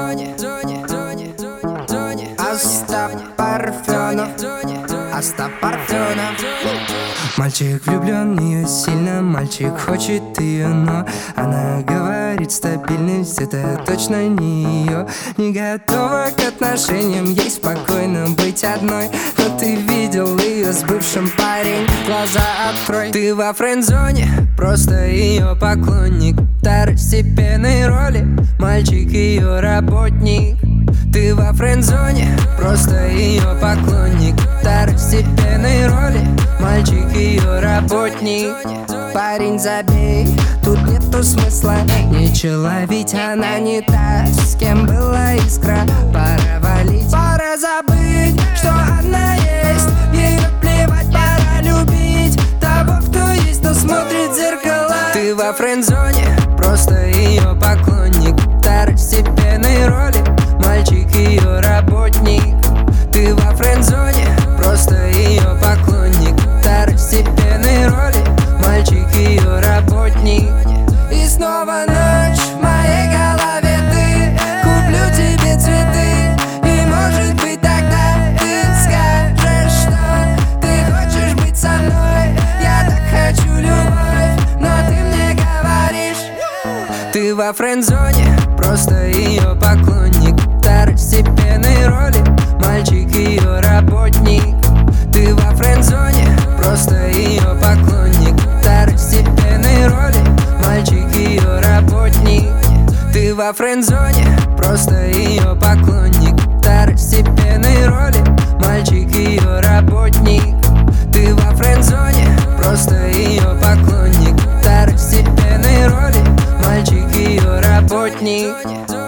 Остап Парфенов, Остап Парфенов. Мальчик влюблен в нее сильно, мальчик хочет ее, но она говорит, стабильность это точно не ее. Не готова к отношениям, ей спокойно быть одной. Но ты видел ее с бывшим, парень, глаза открой. Ты во френд-зоне, просто ее поклонник второстепенной роли, мальчик ее работник. Ты во френд-зоне, просто ее поклонник второстепенной роли, мальчик ее работник. Парень, забей, тут нету смысла, нечего, ведь она не та, с кем была искра. Пора валить, пора забыть, что она есть, ей наплевать, пора любить того, кто есть, но смотрит в зеркала. Ты во френд-зоне, просто ее поклонник второстепенной роли, мальчик ее работник. Ты во френд-зоне, просто ее поклонник второстепенной роли, мальчик ее работник. И снова ночь в моей голове, ты, куплю тебе цветы, и может быть тогда ты скажешь, что ты хочешь быть со мной. Я так хочу любовь, но ты мне говоришь. Ты во френд-зоне, просто ее поклонник второстепенной роли, мальчик ее работник. Ты во френд-зоне, просто ее поклонник второстепенной роли, мальчик ее работник. Ты во френд-зоне, просто ее поклонник второстепенной роли, мальчик ее работник. Ты во френд-зоне, просто ее поклонник второстепенной роли, мальчик ее работник.